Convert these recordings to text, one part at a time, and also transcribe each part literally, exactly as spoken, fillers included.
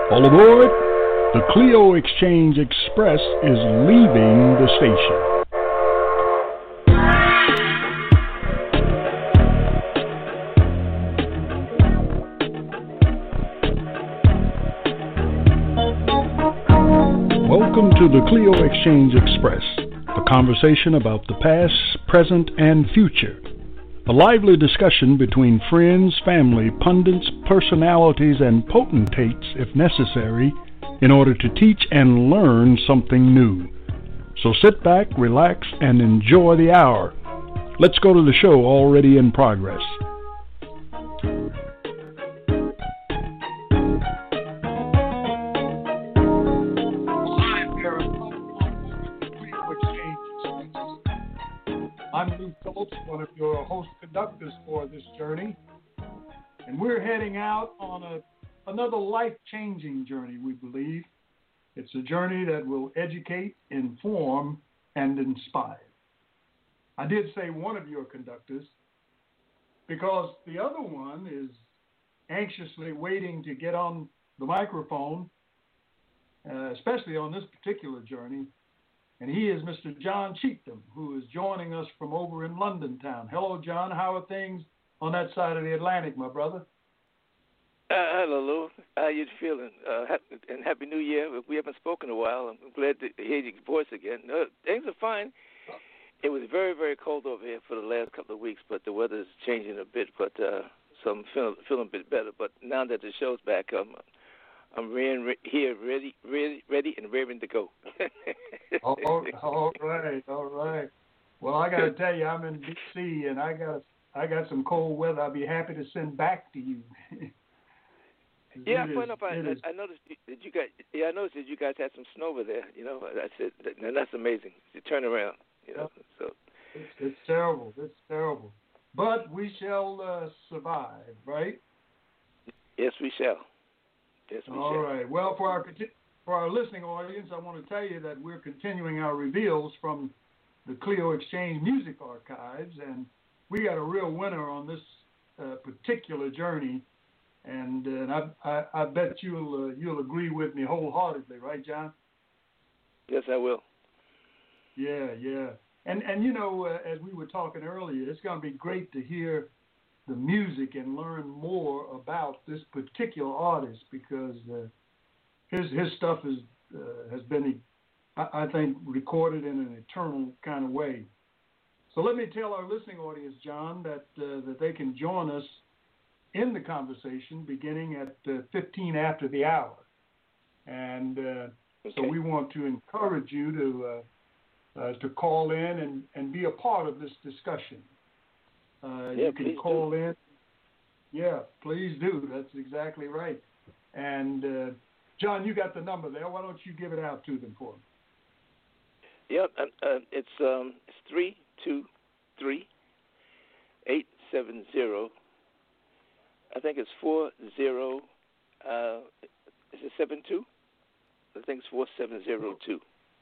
All aboard! The Clio Exchange Express is leaving the station. Welcome to the Clio Exchange Express, a conversation about the past, present, and future. A lively discussion between friends, family, pundits, personalities, and potentates, if necessary, in order to teach and learn something new. So sit back, relax, and enjoy the hour. Let's go to the show already in progress. I'm Lou Phillips, one of your host conductors for this journey, and we're heading out on a, another life-changing journey, we believe. It's a journey that will educate, inform, and inspire. I did say one of your conductors because the other one is anxiously waiting to get on the microphone, uh, especially on this particular journey. And he is Mister John Cheatham, who is joining us from over in London town. Hello, John. How are things on that side of the Atlantic, my brother? Uh, hello, Lou. How you feeling? Uh, happy, and Happy New Year. We haven't spoken in a while. I'm glad to hear your voice again. Uh, things are fine. It was very, very cold over here for the last couple of weeks, but the weather is changing a bit, but uh, so I'm feeling, feeling a bit better. But now that the show's back, um, I'm re- here, ready, ready, ready, and raring to go. all, all right, all right. Well, I got to tell you, I'm in D C and I got I got some cold weather. I'll be happy to send back to you. yeah, funny enough, I, I, I noticed that you guys. Yeah, I noticed that you guys had some snow over there. You know, I said, that, that's amazing. You turn around. You know, yeah. so it's, it's terrible. It's terrible, but we shall uh, survive, right? Yes, we shall. Yes, we All shall. right. Well, for our for our listening audience, I want to tell you that we're continuing our reveals from the Clio Exchange Music Archives, and we got a real winner on this uh, particular journey, and, uh, I, I, I bet you'll uh, you'll agree with me wholeheartedly, right, John? Yes, I will. Yeah, yeah. And and you know, uh, as we were talking earlier, it's going to be great to hear the music and learn more about this particular artist because uh, his his stuff is uh, has been, I, I think, recorded in an eternal kind of way. So let me tell our listening audience, John, that uh, that they can join us in the conversation beginning at uh, fifteen after the hour, and uh, okay. so we want to encourage you to uh, uh, to call in and, and be a part of this discussion. Uh, yeah, you can call do. in. Yeah, please do. That's exactly right. And, uh, John, you got the number there. Why don't you give it out to them for me? Yep, uh, uh, it's um, it's three two three eight seven zero. I think it's four zero. Uh, is it seven two? I think it's four seven zero two.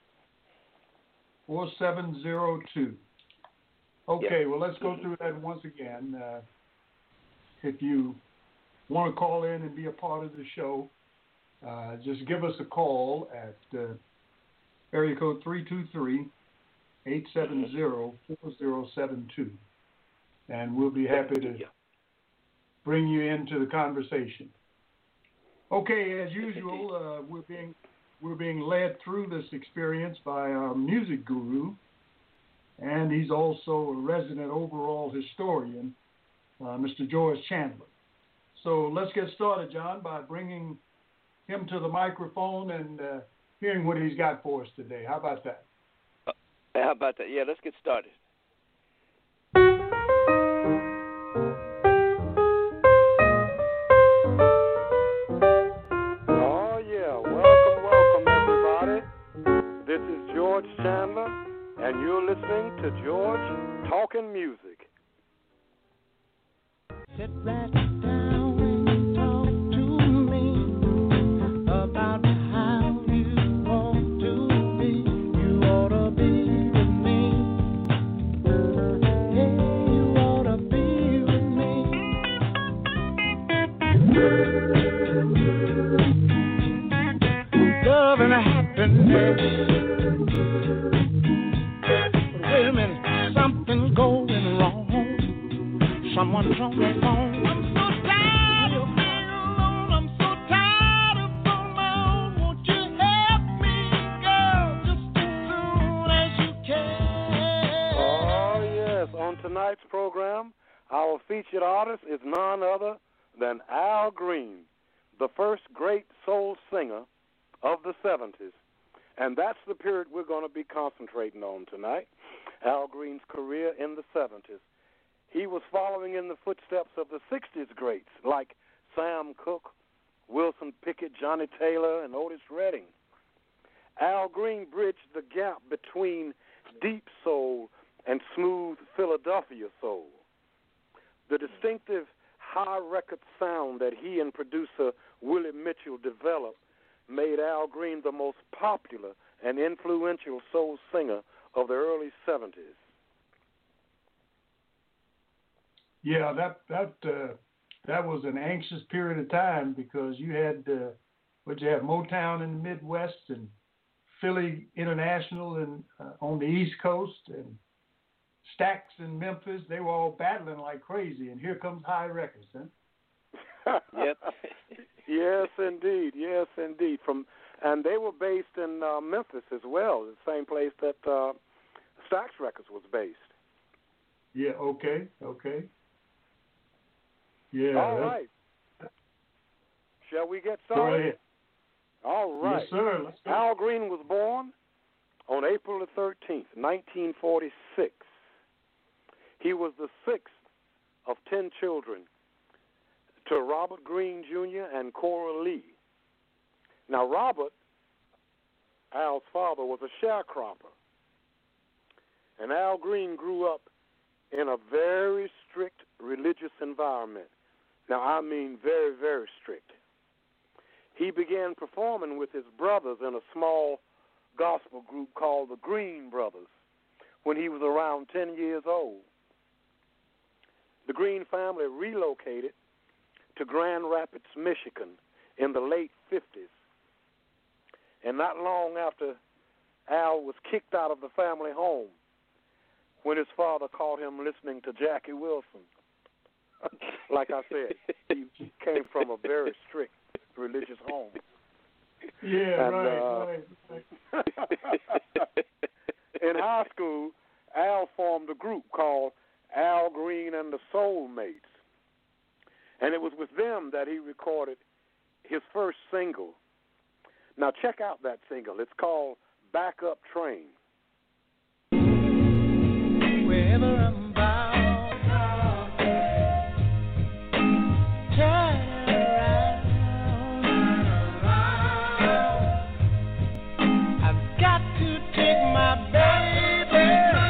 Four seven zero two. Okay, yep. Well, let's go through that once again. Uh, if you want to call in and be a part of the show, uh, just give us a call at uh, area code three two three eight seven zero four zero seven two, and we'll be happy to bring you into the conversation. Okay, as usual, uh, we're being we're being led through this experience by our music guru, and he's also a resident overall historian, uh, Mister George Chandler. So let's get started, John, by bringing him to the microphone and uh, hearing what he's got for us today. How about that? Uh, how about that? Yeah, let's get started. Oh, yeah. Welcome, welcome, everybody. This is George Chandler, and you're listening to George Talking Music. Sit right down and talk to me about how you want to be. You ought to be with me. Yeah, you ought to be with me. But wait a minute, something's going wrong. Someone's on the phone. I'm so tired of being alone. I'm so tired of being alone. Won't you help me, girl, just as soon as you can? Oh, yes. On tonight's program, our featured artist is none other than Al Green, the first great soul singer of the seventies. And that's the period we're going to be concentrating on tonight, Al Green's career in the seventies. He was following in the footsteps of the sixties greats like Sam Cooke, Wilson Pickett, Johnny Taylor, and Otis Redding. Al Green bridged the gap between deep soul and smooth Philadelphia soul. The distinctive high record sound that he and producer Willie Mitchell developed made Al Green the most popular and influential soul singer of the early seventies. Yeah, that that uh, that was an anxious period of time because you had uh, what you had Motown in the Midwest and Philly International and uh, on the East Coast and Stax in Memphis. They were all battling like crazy, and here comes High Records, huh? Yep. Yes, indeed. Yes, indeed. From and they were based in uh, Memphis as well, the same place that uh, Stax Records was based. Yeah. Okay. Okay. Yeah. All that's- right. Shall we get Go started? ahead. All right. Yes, sir. Let's go. Al Green was born on April the thirteenth, nineteen forty-six. He was the sixth of ten children to Robert Green, Junior and Cora Lee. Now, Robert, Al's father, was a sharecropper. And Al Green grew up in a very strict religious environment. Now, I mean very, very strict. He began performing with his brothers in a small gospel group called the Green Brothers when he was around ten years old. The Green family relocated to Grand Rapids, Michigan in the late fifties. And not long after Al was kicked out of the family home when his father caught him listening to Jackie Wilson. Like I said, he came from a very strict religious home. Yeah. And, right. uh, right. right. In high school, Al formed a group called Al Green and the Soulmates. And it was with them that he recorded his first single. Now, check out that single. It's called Backup Train. Wherever I'm bound, turn around. I've got to take my baby.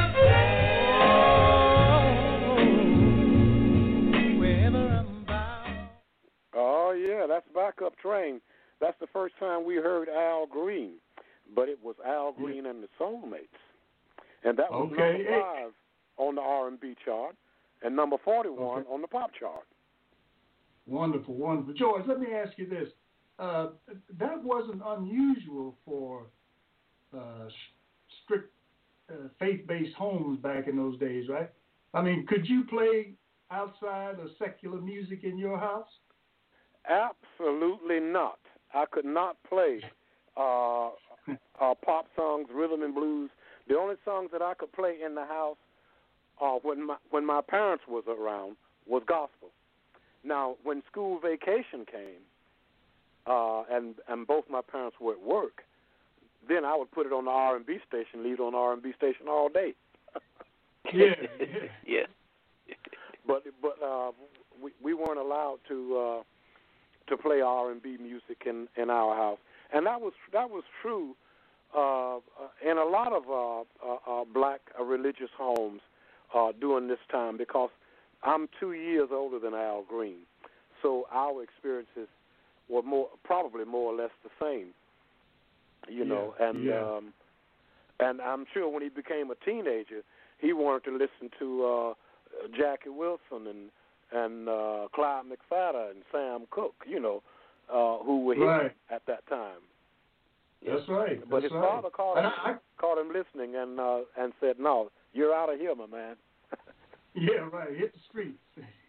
Oh, wherever I'm bound. Oh, yeah, that's Backup Train. That's the first time we heard Al Green, but it was Al Green and the Soulmates. And that was Okay. number five on the R and B chart and number forty-one Okay. on the pop chart. Wonderful, wonderful. George, let me ask you this. Uh, that wasn't unusual for uh, strict uh, faith-based homes back in those days, right? I mean, could you play outside of secular music in your house? Absolutely not. I could not play uh, uh, pop songs, rhythm and blues. The only songs that I could play in the house uh, when my when my parents was around was gospel. Now, when school vacation came, uh, and and both my parents were at work, then I would put it on the R and B station, leave it on the R and B station all day. Yeah, yeah. Yeah. But but uh, we we weren't allowed to uh, to play R and B music in, in our house, and that was that was true uh, in a lot of uh, uh, uh, black uh, religious homes uh, during this time, because I'm two years older than Al Green, so our experiences were more probably more or less the same, you know, Yeah, and yeah. um, and I'm sure when he became a teenager, he wanted to listen to uh, Jackie Wilson and and uh, Clyde McPhatter and Sam Cooke, you know, uh, who were here Right. at that time. That's right. But That's his right. father caught him, I, I, caught him listening and uh, and said, "No, you're out of here, my man." Yeah, right. Hit the streets.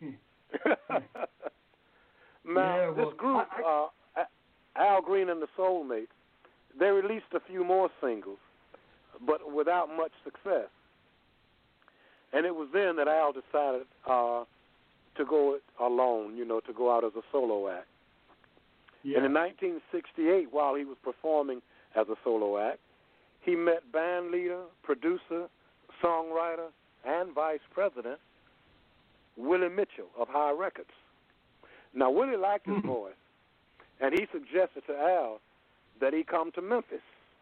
Now, yeah, well, this group, I, I, uh, Al Green and the Soulmates, they released a few more singles, but without much success. And it was then that Al decided uh, to go alone, you know, to go out as a solo act. yeah. And in nineteen sixty-eight, while he was performing as a solo act, he met band leader, producer, songwriter, and vice president Willie Mitchell of High Records. Now, Willie liked his mm-hmm. voice, and he suggested to Al that he come to Memphis.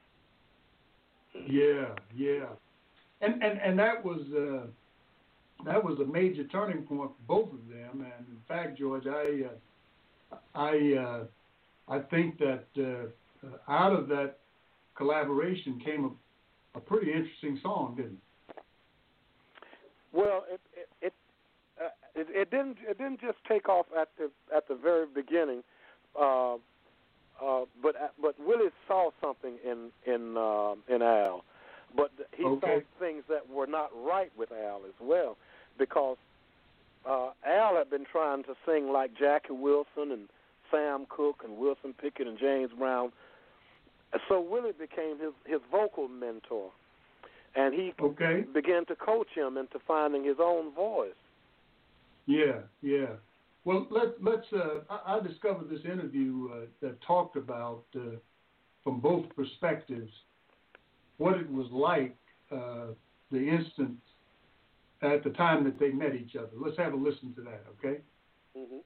Yeah, yeah, and and and that was uh, that was a major turning point for both of them. And in fact, George, I uh, I uh, I think that uh, out of that collaboration came a, a pretty interesting song, didn't it? Well, it it it, uh, it it didn't it didn't just take off at the at the very beginning, uh, uh, but but Willie saw something in in uh, in Al, but he okay. saw things that were not right with Al as well, because uh, Al had been trying to sing like Jackie Wilson and Sam Cooke and Wilson Pickett and James Brown, so Willie became his his vocal mentor. And he okay. began to coach him into finding his own voice. Yeah, yeah. Well, let, let's. Uh, I, I discovered this interview uh, that talked about, uh, from both perspectives, what it was like uh, the instant at the time that they met each other. Let's have a listen to that, okay? Mm-hmm.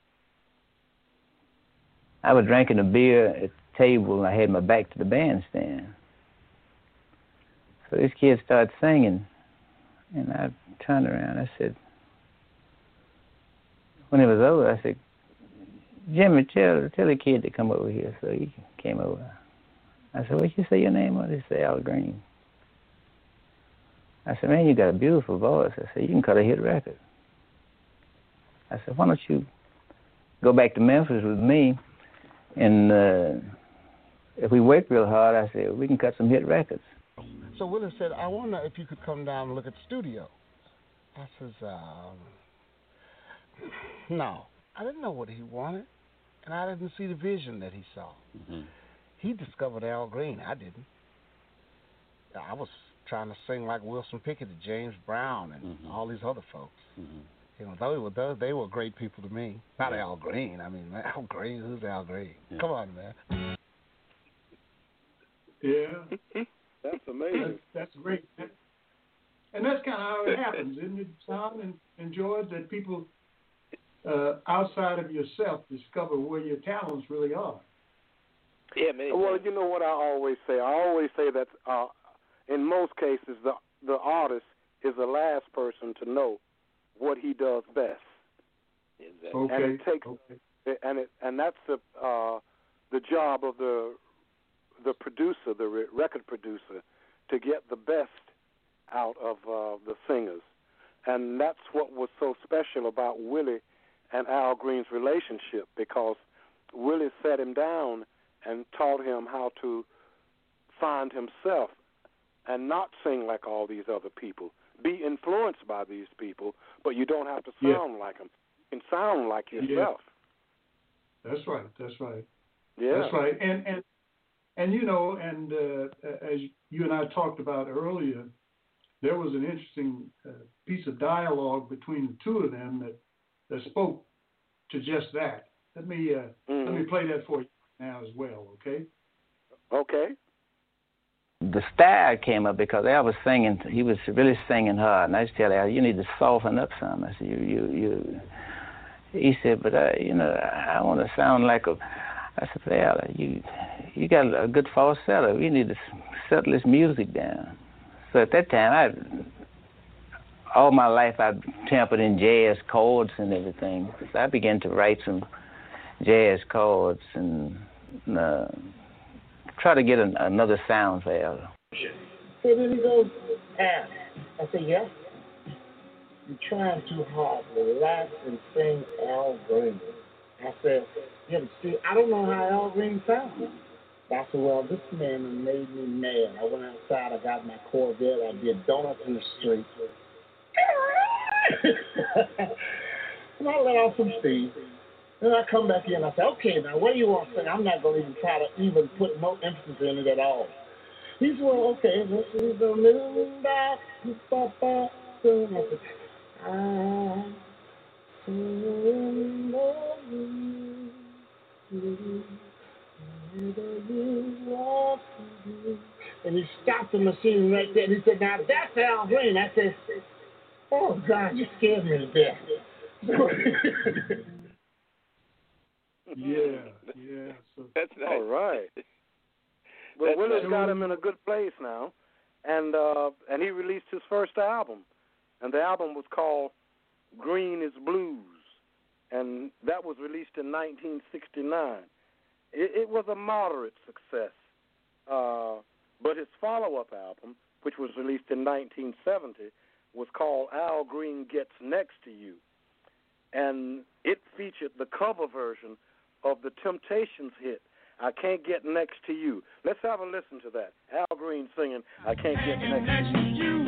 I was drinking a beer at the table, and I had my back to the bandstand. So this kid started singing, and I turned around. I said, when it was over, I said, Jimmy, tell, tell the kid to come over here. So he came over. I said, what you say your name was? He said, Al Green. I said, man, you got a beautiful voice. I said, you can cut a hit record. I said, why don't you go back to Memphis with me, and uh, if we work real hard, I said, we can cut some hit records. So Willie said, I wonder if you could come down and look at the studio. I says, um, no. I didn't know what he wanted, and I didn't see the vision that he saw. Mm-hmm. He discovered Al Green. I didn't. I was trying to sing like Wilson Pickett and James Brown and mm-hmm. all these other folks. Mm-hmm. You know, they were those, they were great people to me. Not yeah. Al Green. I mean, Al Green. Who's Al Green? Yeah. Come on, man. Yeah. That's amazing. That's, that's great. And that's kind of how it happens, isn't it, Tom and, and George, that people uh, outside of yourself discover where your talents really are. Yeah, man. Well, you know what I always say? I always say that uh, in most cases, the the artist is the last person to know what he does best. Exactly. Okay. And it takes, okay. and it and that's the uh, the job of the the producer, the re- record producer, to get the best out of uh, the singers. And that's what was so special about Willie and Al Green's relationship, because Willie sat him down and taught him how to find himself and not sing like all these other people. Be influenced by these people, but you don't have to sound yeah. like them. You can sound like yourself. Yeah. That's right. That's right. Yeah. That's right. And and And, you know, and uh, as you and I talked about earlier, there was an interesting uh, piece of dialogue between the two of them that, that spoke to just that. Let me uh, mm-hmm. let me play that for you now as well, okay? Okay. The style came up because Al was singing, he was really singing hard, and I just tell Al, you need to soften up some. I said, you, you, you. He said, but, I, you know, I want to sound like a, I said, well, Al, you... you got a good falsetto. You need to settle this music down. So at that time, I, all my life, I tempered in jazz chords and everything. So I began to write some jazz chords and uh, try to get an, another sound for Al. So then he goes, Al. I said, yeah. You're trying too hard. Relax and sing Al Green. I said, yeah, but see, I don't know how Al Green sounds. I said, well, this man made me mad. I went outside, I got my Corvette, I did donuts in the street. And I let off some steam. Then I come back in, I say, okay, now what do you want to say? I'm not going to even try to even put no emphasis in it at all. He said, well, okay, this is the moon back. I said, I surrender you. And he stopped the machine right there. And he said, now that's Al Green. I said, oh, God, you scared me to death. Yeah, yeah. So That's nice. All right. Well, Willis nice. got him in a good place now, and uh, and he released his first album, and the album was called Green is Blues, and that was released in nineteen sixty-nine. It, it was a moderate success, uh, but his follow-up album, which was released in nineteen seventy, was called Al Green Gets Next to You, and it featured the cover version of the Temptations hit, I Can't Get Next to You. Let's have a listen to that. Al Green singing, I Can't Get Next to You.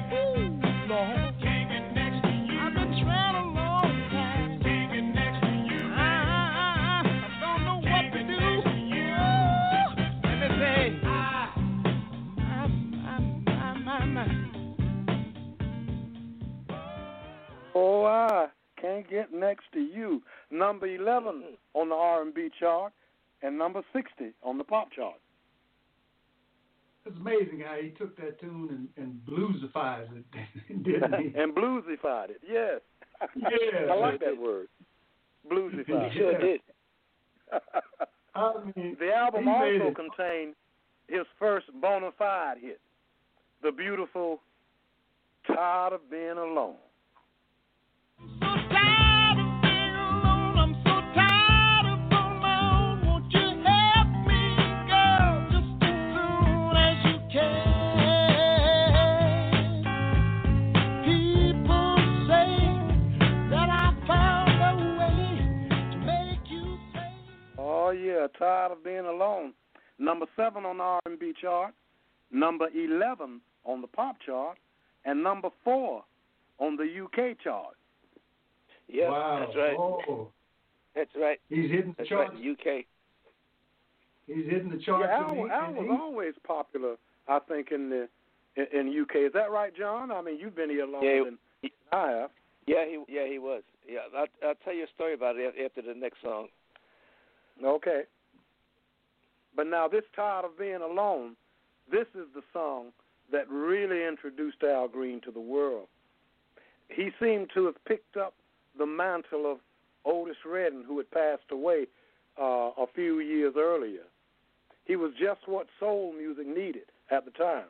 I've been trying a long time. I, I don't know what to do. Oh, let me say, I, I, I, I, I, Oh, I Can't Get Next to You. Number eleven on the R and B chart and number sixty on the pop chart. it's amazing how he took that tune and, and bluesified it, didn't he? And bluesified it, yes. Yeah. I like that word. Bluesified. He sure did. I mean, The album he made also it. contained his first bona fide hit, the beautiful Tired of Being Alone. so tired of being alone. I'm so tired of on my own. Won't you help me, girl, just as soon as you can? People say that I found a way to make you say. Oh, yeah, Tired of Being Alone. Number seven on the R and B chart, number eleven on the pop chart, and number four on the U K chart. Yeah, Wow. that's right. Oh, That's right. he's hitting the That's charts. right. The U K. He's hitting the charts. Yeah, in Al, the- Al in was the- always popular, I think, in the in, in U K. Is that right, John? I mean, you've been here longer Yeah, than I have. Yeah, he yeah he was. Yeah, I'll, I'll tell you a story about it after the next song. Okay. But now this Tired of Being Alone, this is the song that really introduced Al Green to the world. He seemed to have picked up the mantle of Otis Redding, who had passed away uh, a few years earlier. He was just what soul music needed at the time.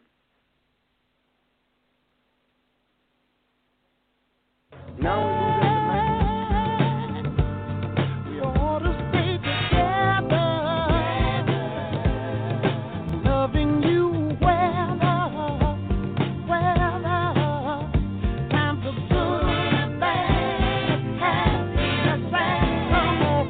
Now we move into We ought to stay together, loving you weather, weather, times are good and bad, happy and sad. Come on,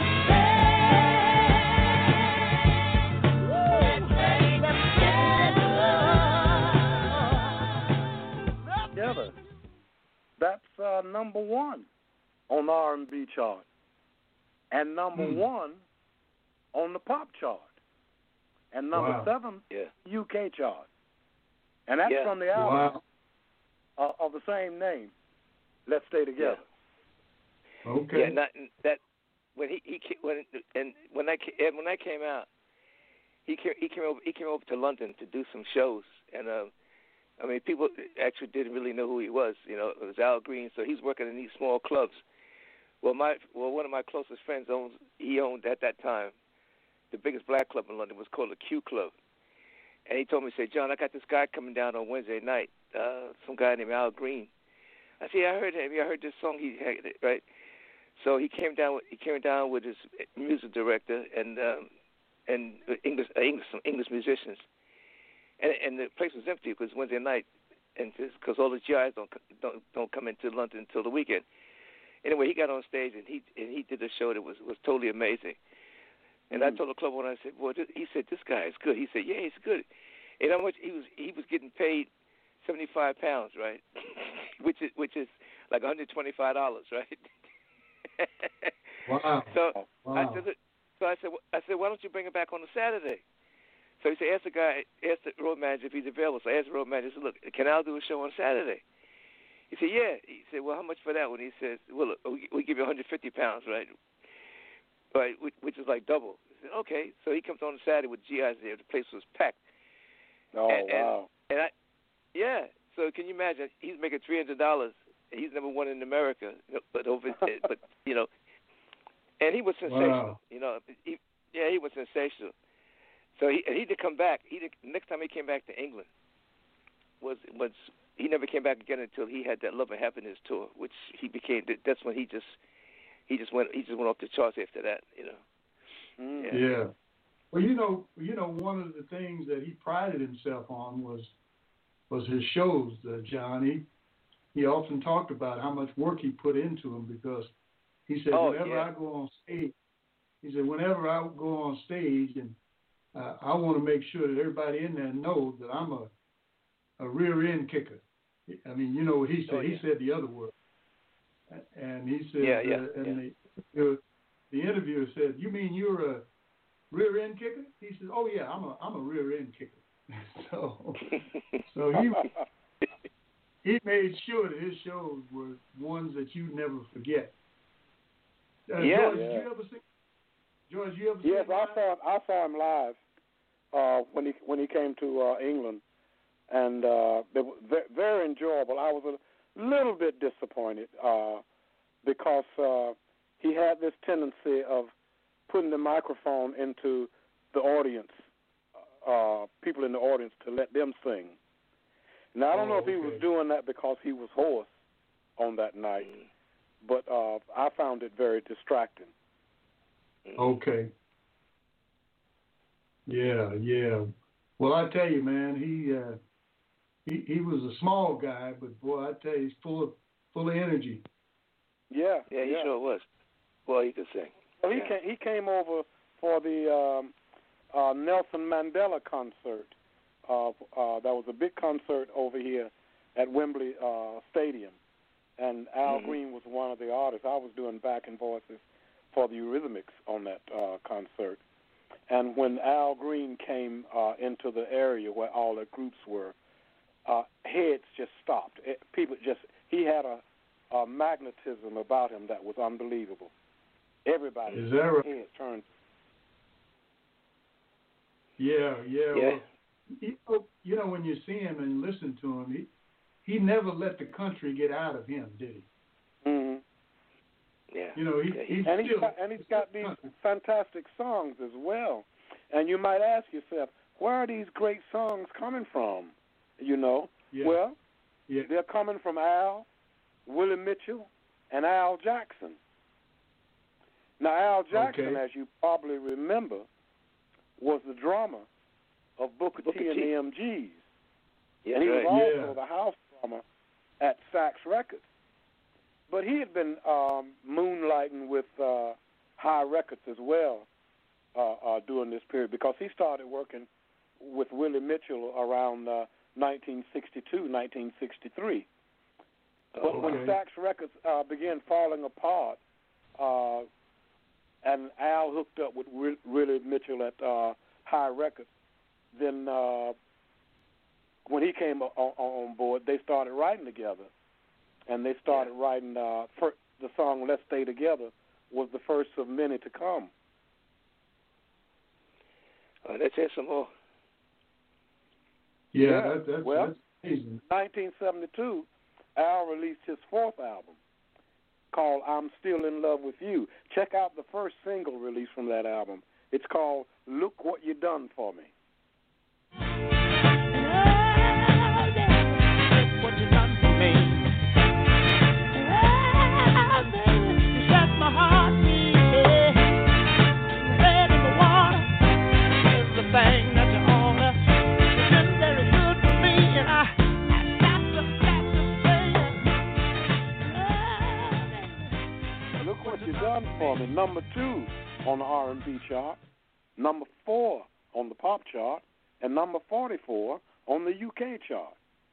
let's stay together. That's uh, number one on the R and B chart, and number Hmm. one on the pop chart, and number Wow. seven Yeah. U K chart, and that's Yeah. from the album Wow. uh, of the same name. Let's Stay Together. Okay. Yeah, not that when he, he ca- when and when I ca- and when I came out, he came he came over he came over to London to do some shows, and uh, I mean people actually didn't really know who he was. You know, it was Al Green, so he's working in these small clubs. Well, my well one of my closest friends owns he owned at that time the biggest black club in London was called the Q Club, and he told me, say, John, I got this guy coming down on Wednesday night, uh, some guy named Al Green. I said, yeah, I heard him. I heard this song he had, right? So he came down. With, he came down with his music director and um, and English uh, English some English musicians, and and the place was empty because Wednesday night, and because all the G Is don't don't don't come into London until the weekend. Anyway, he got on stage and he and he did a show that was was totally amazing. And I told the club owner, I said, "Well, this, he said this guy is good." He said, "Yeah, he's good." And how much he was he was getting paid seventy-five pounds, right? which is which is like one hundred twenty-five dollars, right? Wow. So wow. I said, so I said, I said, why don't you bring it back on a Saturday? So he said, ask the guy, ask the road manager if he's available. So I asked the road manager, I said, look, can Al do a show on Saturday? He said, yeah. He said, well, how much for that one? He says, well, look, we, we give you one hundred fifty pounds, right? Right, which is like double. He said, okay. So he comes on Saturday with G Is there. The place was packed. Oh, and, wow. And, and I, yeah. So can you imagine? He's making three hundred dollars. He's number one in America, but over, but you know, and he was sensational. Wow. You know, he, yeah, he was sensational. So he and he did come back. He did, next time he came back to England was was he never came back again until he had that Love and Happiness tour, which he became. That's when he just he just went he just went off the charts after that. You know. Mm. Yeah. Yeah. Well, you know, you know, one of the things that he prided himself on was was his shows, uh, John. He, he often talked about how much work he put into them because he said, oh, whenever yeah. I go on stage, he said, whenever I go on stage, and uh, I want to make sure that everybody in there knows that I'm a a rear end kicker. I mean, you know what he said. Oh, yeah. He said the other word, and he said, yeah, yeah, uh, and yeah. the the interviewer said, "You mean you're a rear end kicker?" He said, "Oh yeah, I'm a I'm a rear end kicker." so so he he made sure that his shows were ones that you never forget. Uh, yeah. George, yeah. did you ever see? George, you ever Yes, see? I saw him. I saw him live uh, when he when he came to uh, England, and uh, it was ve- very enjoyable. I was a little bit disappointed uh, because uh, he had this tendency of putting the microphone into the audience, uh, people in the audience, to let them sing. Now, I don't Oh, know if he okay. was doing that because he was hoarse on that night, but uh, I found it very distracting. Okay. Yeah, yeah. Well, I tell you, man, he uh, he he was a small guy, but boy, I tell you, he's full of full of energy. Yeah, Yeah, he yeah. sure was. Well, he could sing. Well, he Yeah. came. He came over for the um, uh, Nelson Mandela concert. Uh, uh, that was a big concert over here at Wembley uh, Stadium, and Al Mm-hmm. Green was one of the artists. I was doing backing voices for the Eurythmics on that uh, concert. And when Al Green came uh, into the area where all the groups were, uh, heads just stopped. It, people just he had a, a magnetism about him that was unbelievable. Everybody, Is that right? head turned. Yeah, yeah. Yeah. Well, you know, you know, when you see him and listen to him, he he never let the country get out of him, did he? Mm-hmm. Yeah. You know, he, Yeah, he's And he's still got, and he's got these fantastic songs as well. And you might ask yourself, where are these great songs coming from? You know, yeah, well, yeah. they're coming from Al, Willie Mitchell, and Al Jackson. Now, Al Jackson, Okay. as you probably remember, was the drummer of Booker, Booker T and T. the M Gs. Yeah, And he right. was also Yeah. the house drummer at Stax Records. But he had been um, moonlighting with uh, High Records as well uh, uh, during this period because he started working with Willie Mitchell around uh, nineteen sixty-two, nineteen sixty-three. But when Okay. Stax Records uh, began falling apart, uh, and Al hooked up with Willie Mitchell at uh, High Records, then uh, when he came on, on board, they started writing together. And they started Yeah. writing uh, for the song "Let's Stay Together" was the first of many to come. Uh, let's hear some more. Yeah, Yeah. That, that's, Well, that's amazing. nineteen seventy-two, Al released his fourth album called "I'm Still in Love with You." Check out the first single released from that album. It's called "Look What You Done For Me." Look What You Done For Me, number two on the R and B chart. number four on the pop chart, and number forty-four on the U K chart.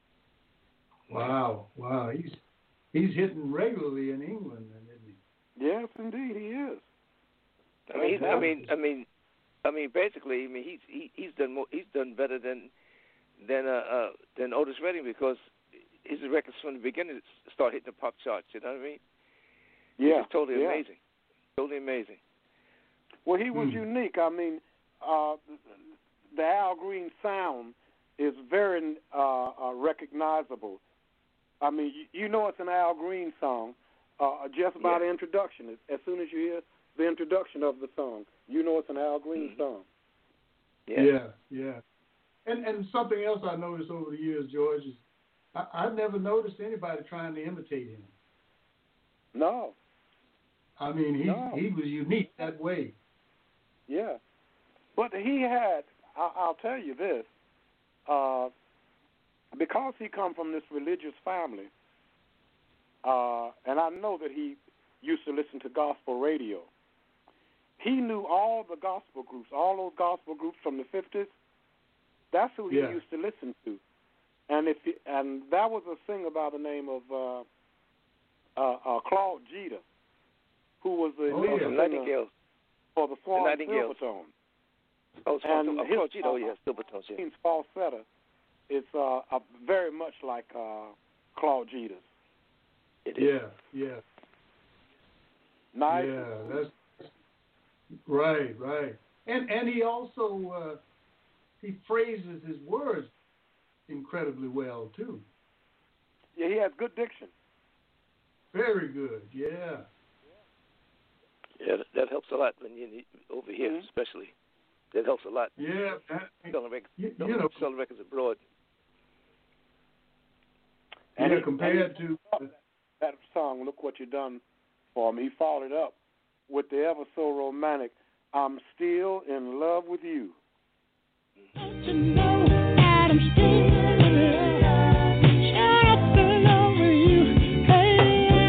Wow, wow. He's he's hitting regularly in England, isn't he? Yes, indeed, he is. I mean, he's, I mean, I mean, I mean, basically, I mean, he's he, he's done more, he's done better than than uh, uh than Otis Redding, because his records from the beginning start hitting the pop charts. You know what I mean? Yeah, it's totally yeah. amazing, totally amazing. Well, he was Hmm. unique. I mean, uh, the Al Green sound is very uh, uh, recognizable. I mean, you, you know it's an Al Green song uh, just by Yeah. the introduction. As, as soon as you hear the introduction of the song, you know it's an Al Green Mm-hmm. song. Yeah. Yeah, yeah. And and something else I noticed over the years, George, is I, I've never noticed anybody trying to imitate him. No, I mean, he No. he was unique that way. yeah. But he had, I, I'll tell you this, uh, because he come from this religious family, uh, and I know that he used to listen to gospel radio. He knew all the gospel groups, all those gospel groups from the fifties. That's who he Yeah. used to listen to. And if he, and that was a singer by the name of uh, uh, uh, Claude Jeter, who was the Oh, lead yeah. The singer Nightingales. for the Swan Nightingales. Silvertone. Oh, And so, of his- course, you know, yeah, Silvertones, yeah. Green's falsetto is uh, uh, very much like uh, Claude Jeter's. It is. Yeah, yeah, Nice. yeah. That's right, right. And and he also uh, he phrases his words incredibly well too. Yeah, he has good diction. Very good. Yeah. Yeah, that, that helps a lot when you over here, Mhm. especially. That helps a lot. Yeah. that- Selling records, you, selling, you know, selling records abroad. And yeah, he- compared and to that song, Look What You Done For Me, he followed it up with the ever so romantic, I'm Still in Love with You. Don't you know that I'm still in love? Should I be in love with you? Hey.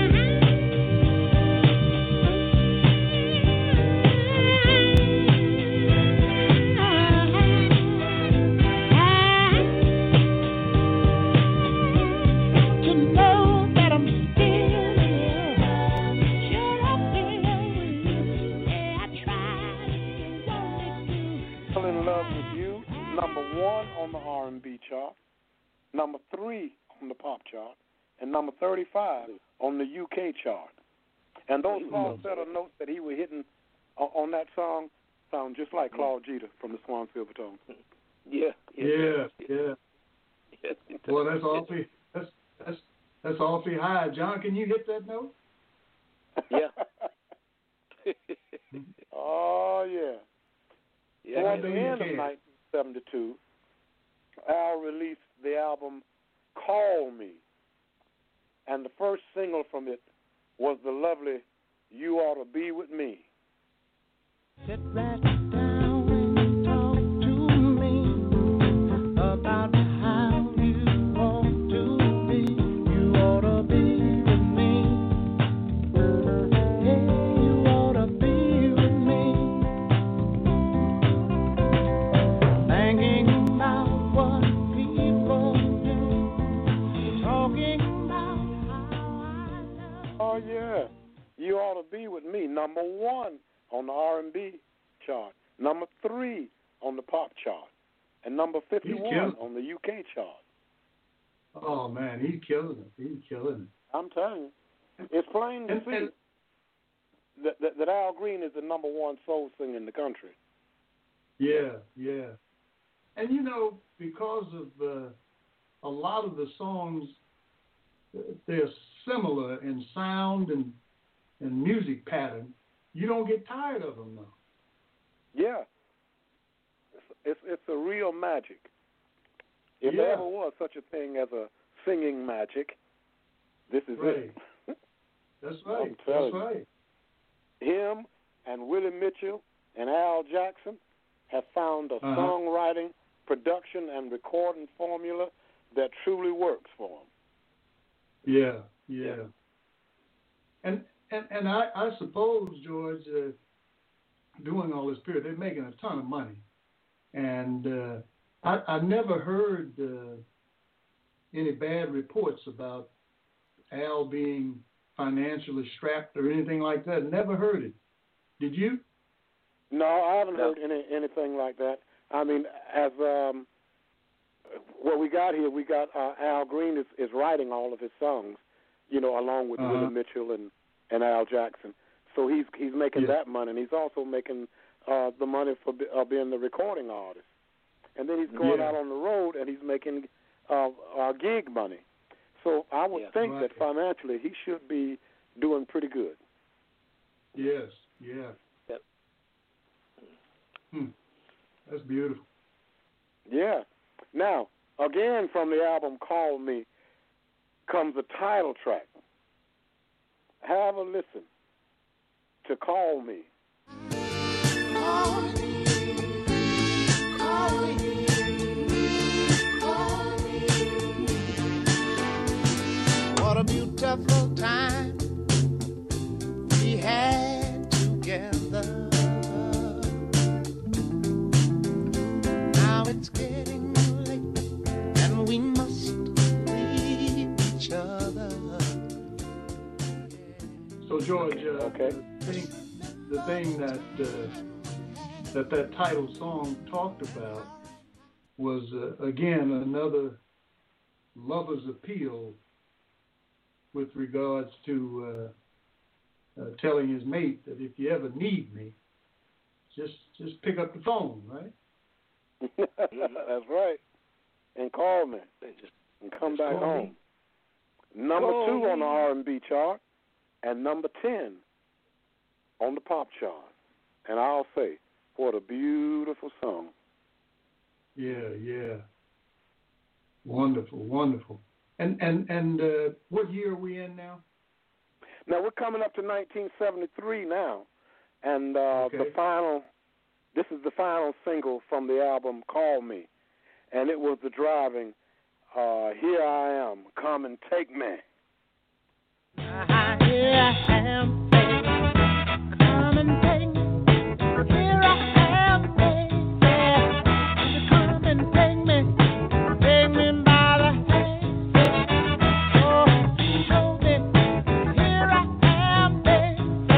Don't you know that I'm still in love? Should I be in love with you? Yeah, I tried and wanted to. Still in Love with You, number one on the R and B chart, number three on the pop chart, and number thirty-five on the U K chart. And those falsetto notes that he was hitting o- on that song sound just like Claude Jeter from the Swan Silvertone. Yeah. yeah, yeah. yeah. Well, that's awfully that's that's that's awfully high. John, can you hit that note? Yeah. Oh, yeah. Yeah, Toward yeah. the know you end of can. nineteen seventy-two, Al released the album Call Me. And the first single from it was the lovely You Ought to Be With Me. Sit right down and talk to me about how you want to be. You ought to be with me. Hey, you ought to be with me. Thinking about what people do, talking about how I love. Oh, yeah. You Ought to Be With Me, number one on the R and B chart, number three on the pop chart, and number fifty-one killing. on the U K chart. Oh man, he's killing it. He's killing it. I'm telling you. It's plain to And- see and- that, that, that Al Green is the number one soul singer in the country. Yeah, yeah. And you know, because of uh, a lot of the songs, uh, they're similar in sound and and music pattern. You don't get tired of them though. Yeah. It's, it's, it's a real magic. If Yeah. there ever was such a thing as a singing magic, this is Right. it. That's right. I'm telling That's you. right. Him and Willie Mitchell and Al Jackson have found a Uh-huh. songwriting, production, and recording formula that truly works for them. Yeah, yeah. And and and I, I suppose, George, uh, doing all this period, they're making a ton of money. And uh, I, I never heard uh, any bad reports about Al being financially strapped or anything like that. Never heard it. Did you? No, I haven't No. heard any, anything like that. I mean, as um, what we got here, we got uh, Al Green is, is writing all of his songs, you know, along with Uh-huh. Willie Mitchell and, and Al Jackson. So he's he's making Yeah. that money, and he's also making uh, the money for be, uh, being the recording artist. And then he's going Yeah. out on the road, and he's making uh, uh, gig money. So I would Yeah. think Right. that financially he should be doing pretty good. Yes. Yeah. Yep. Hmm. That's beautiful. Yeah. Now, again, from the album Call Me comes the title track. Have a listen to Call Me. Call me, call me, call me. What a beautiful time we had together. Now it's getting late and we must leave each other. So George, uh, Okay. the thing, the thing that uh, that that title song talked about was uh, again another lover's appeal with regards to uh, uh, telling his mate that if you ever need me, just just pick up the phone, right? That's right. And call me And just and come Just back call me. home. Number Call two on the me. R and B chart, and number ten on the pop chart. And I'll say, what a beautiful song. Yeah, yeah. Wonderful, wonderful. And and and uh, what year are we in now? Now we're coming up to nineteen seventy-three now, and uh, Okay. the final. This is the final single from the album "Call Me," and it was the driving. Uh, Here I Am, Come and Take Me. Here I am, baby. Come and take me. Here I am, baby. Come and take me. Take me by the hand. Oh, show me. Here I am, baby.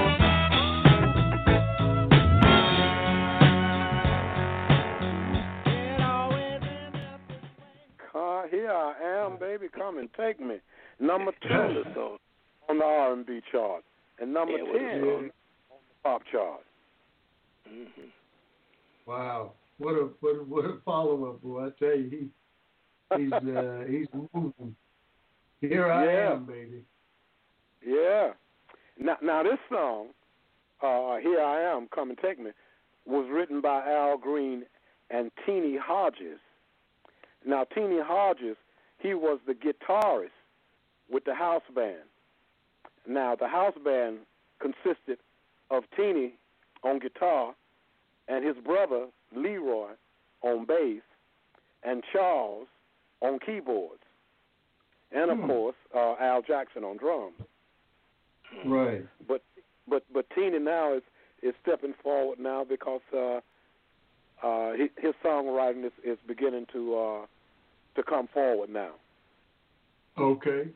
It always ends up this way. Car, here I am, baby, come and take me. Number two the song. on the R and B chart, and number Yeah, what a ten song. on the pop chart. Mm-hmm. Wow, what a what a, what a follow up, boy! I tell you, he he's uh, he's moving. Here I Yeah. am, baby. Yeah. Now, now this song, uh, "Here I Am, Come and Take Me," was written by Al Green and Teenie Hodges. Now, Teenie Hodges, he was the guitarist with the house band. Now, the house band consisted of Teenie on guitar and his brother Leroy on bass and Charles on keyboards. And, of Hmm. course, uh, Al Jackson on drums. Right. But but but Tina now is, is stepping forward now because uh, uh, his, his songwriting is, is beginning to uh, to come forward now. Okay.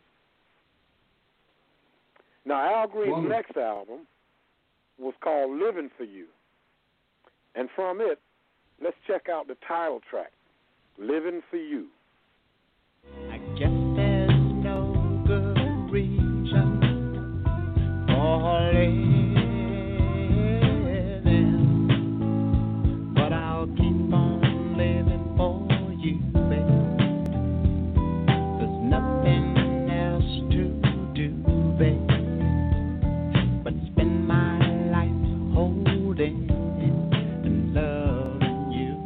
Now Al Green's Wonderful. next album was called "Living for You," and from it, let's check out the title track, "Living for You." I guess there's no good reason for living, but I'll keep on living for you, babe. There's nothing else to do, babe, but spend my life holding and loving you.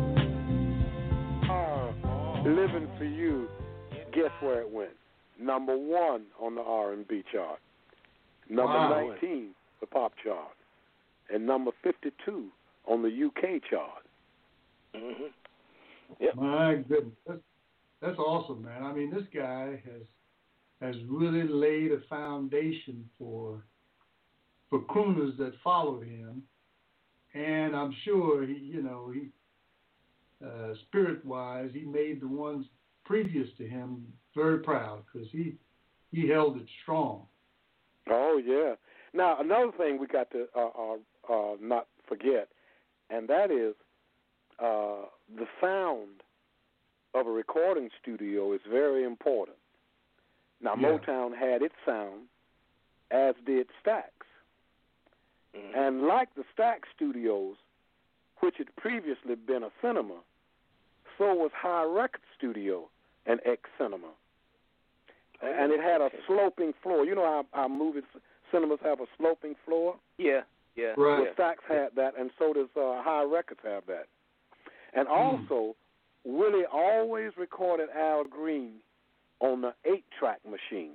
Uh, "Living for You," guess where it went? Number one on the R and B chart. Number Wow. nineteen, the pop chart. And number fifty-two on the U K chart. Mm-hmm. Yep. My goodness, that's, that's awesome, man. I mean, this guy has has really laid a foundation for for crooners that followed him, and I'm sure he, you know, he uh, spirit-wise, he made the ones previous to him very proud because he he held it strong. Oh yeah. Now another thing we got to uh, uh, uh, not forget, and that is uh, the sound of a recording studio is very important. Now Yeah. Motown had its sound, as did Stax. Mm-hmm. And like the Stax Studios, which had previously been a cinema, so was High Record Studio an ex-cinema. And it had a sloping floor. You know how our movie cinemas have a sloping floor? Yeah, yeah. Right. Well, Yeah. Stax had that, and so does uh, High Records have that. And also, Willie always recorded Al Green on the eight-track machine.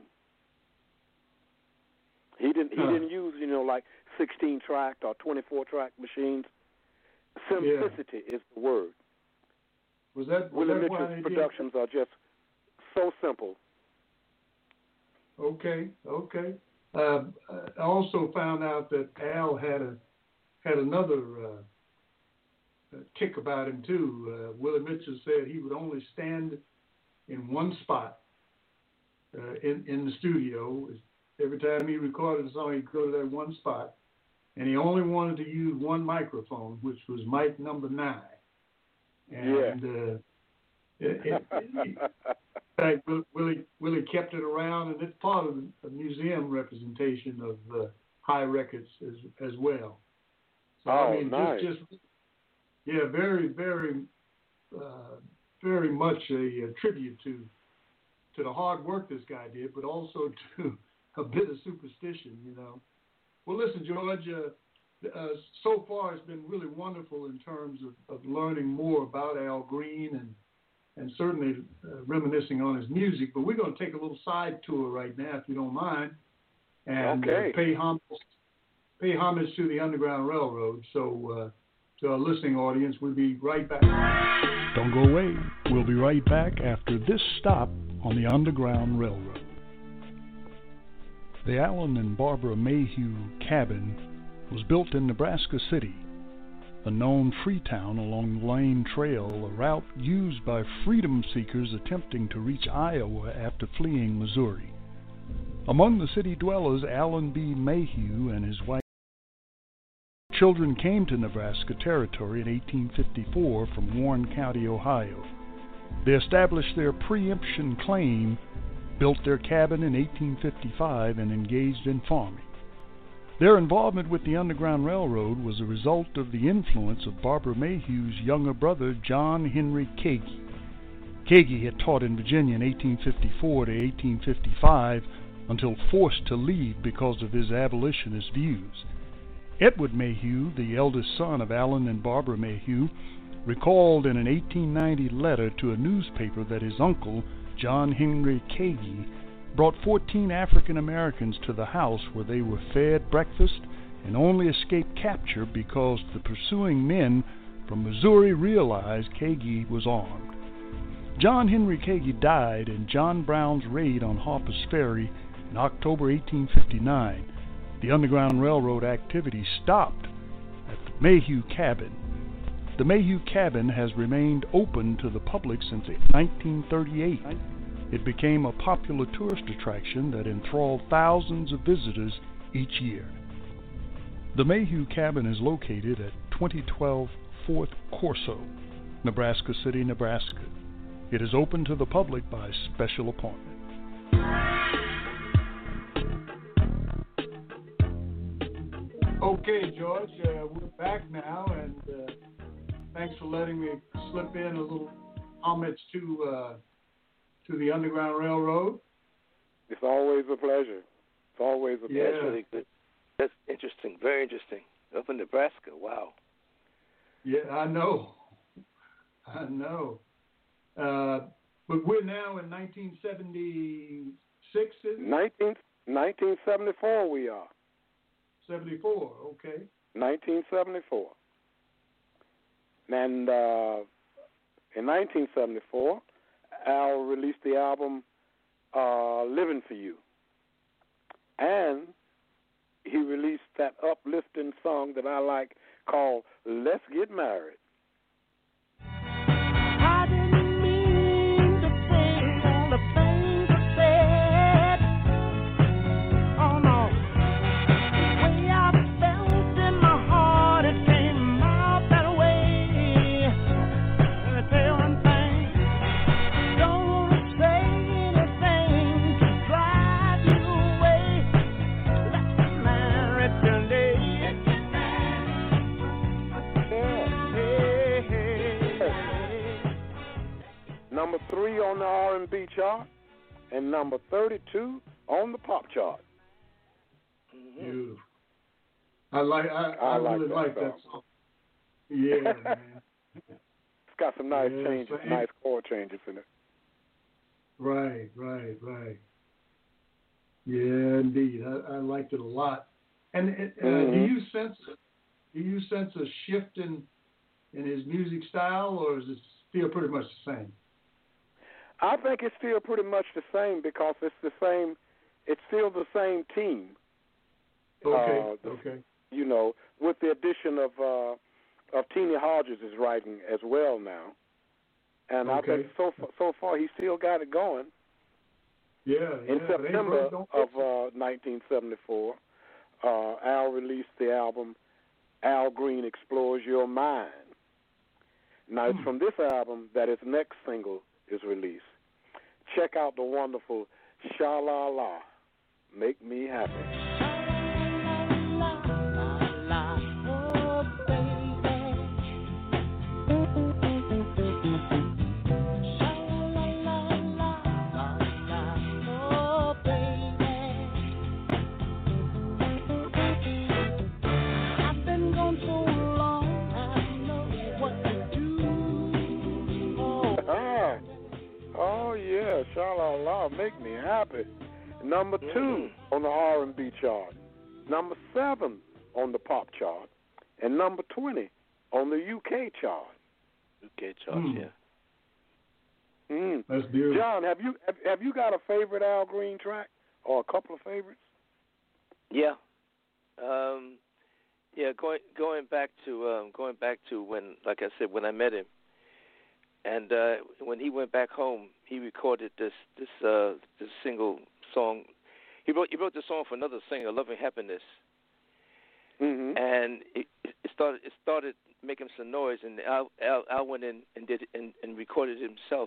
He didn't. He Huh. didn't use, you know, like sixteen-track or twenty-four-track machines. Simplicity is the word. Was that was Willie that why Mitchell's they did productions are just so simple. that? Okay, okay. Uh, I also found out that Al had a had another uh, tick about him too. Uh, Willie Mitchell said he would only stand in one spot uh, in in the studio. Every time he recorded a song, he'd go to that one spot, and he only wanted to use one microphone, which was mic number nine. And uh, it, it, it, in fact, Willie Willie kept it around, and it's part of the museum representation of uh, High Records as as well. So Oh, I mean, nice. just just yeah, very very uh, very much a, a tribute to to the hard work this guy did, but also to a bit of superstition, you know. Well, listen, George. Uh, uh, so far, it's been really wonderful in terms of, of learning more about Al Green and and certainly uh, reminiscing on his music. But we're going to take a little side tour right now, if you don't mind, and Okay. uh, pay homage pay homage to the Underground Railroad. So, uh, to our listening audience, we'll be right back. Don't go away. We'll be right back after this stop on the Underground Railroad. The Allen and Barbara Mayhew cabin was built in Nebraska City, a known free town along the Lane Trail, a route used by freedom seekers attempting to reach Iowa after fleeing Missouri. Among the city dwellers, Allen B. Mayhew and his wife children came to Nebraska Territory in eighteen fifty-four from Warren County, Ohio. They established their preemption claim, built their cabin in eighteen fifty-five, and engaged in farming. Their involvement with the Underground Railroad was a result of the influence of Barbara Mayhew's younger brother, John Henry Kagi. Kagi had taught in Virginia in eighteen fifty-four to eighteen fifty-five until forced to leave because of his abolitionist views. Edward Mayhew, the eldest son of Allen and Barbara Mayhew, recalled in an eighteen ninety letter to a newspaper that his uncle, John Henry Kagi, brought fourteen African Americans to the house where they were fed breakfast and only escaped capture because the pursuing men from Missouri realized Kagi was armed. John Henry Kagi died in John Brown's raid on Harper's Ferry in October eighteen fifty-nine. The Underground Railroad activity stopped at the Mayhew Cabin. The Mayhew Cabin has remained open to the public since nineteen thirty-eight. It became a popular tourist attraction that enthralled thousands of visitors each year. The Mayhew Cabin is located at twenty twelve Fourth Corso, Nebraska City, Nebraska. It is open to the public by special appointment. Okay, George, uh, we're back now, and uh, thanks for letting me slip in a little homage to uh, to the Underground Railroad. It's always a pleasure. It's always a Yeah. pleasure. That's really good. That's interesting. Very interesting. Up in Nebraska. Wow. Yeah, I know. I know. Uh, but we're now in nineteen seventy-six, is it? nineteen, nineteen seventy-four we are. seventy-four, okay. nineteen seventy-four. And uh, in nineteen seventy-four, Al released the album uh, Living for You. And he released that uplifting song that I like called Let's Get Married. I didn't mean to say all the things I said. Oh no, the way I felt in my heart, it came out that way. Let me tell you one thing, don't wanna say anything to drive you away. Let's get married today. Number three on the R and B chart, and number thirty-two on the pop chart. Beautiful. I like. I, I, I like really that like song. that song. Yeah, man. It's got some nice Yeah, changes, so- nice chord changes in it. Right, right, right. Yeah, indeed. I, I liked it a lot. And it, uh, Mhm. do you sense do you sense a shift in in his music style, or is it still pretty much the same? I think it's still pretty much the same because it's the same. It's still the same team. Okay, Uh, the- okay. You know, with the addition of uh, of Teeny Hodges is writing as well now, and I Okay. think so far, so far he still got it going. Yeah, In yeah. September They don't of uh, nineteen seventy-four, uh, Al released the album Al Green Explores Your Mind. Now, it's Hmm. from this album that his next single is released. Check out the wonderful Sha-La-La, Make Me Happy. Ah, oh yeah, Sha-La-La, Make Me Happy. Number two Mm-hmm. on the R and B chart, number seven on the pop chart, and number twenty on the U K chart. U K charts, Hmm. yeah. Mm. That's beautiful. John, have you have, have you got a favorite Al Green track or a couple of favorites? Yeah. Um, yeah, going going back to um, going back to when, like I said, when I met him, and uh, when he went back home, he recorded this this uh, this single song. He wrote he wrote the song for another singer, "Loving Happiness," Mm-hmm. and it, it started it started making some noise, and Al Al, Al went in and did it and, and recorded it himself,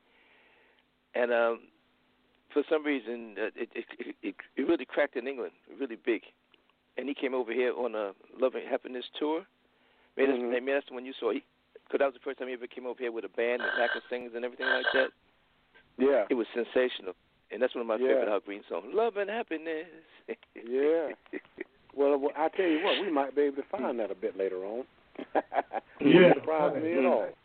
and um, for some reason uh, it, it it it really cracked in England, really big. And he came over here on a Love and Happiness tour. Maybe that's, Mhm. maybe that's when you saw he, because that was the first time he ever came over here with a band and backup singers and everything like that. Yeah. It was sensational, and that's one of my Yeah. favorite Al Green songs. Love and Happiness. Yeah. Well, well, I tell you what, we might be able to find that a bit later on. Yeah. Wouldn't surprise me at all.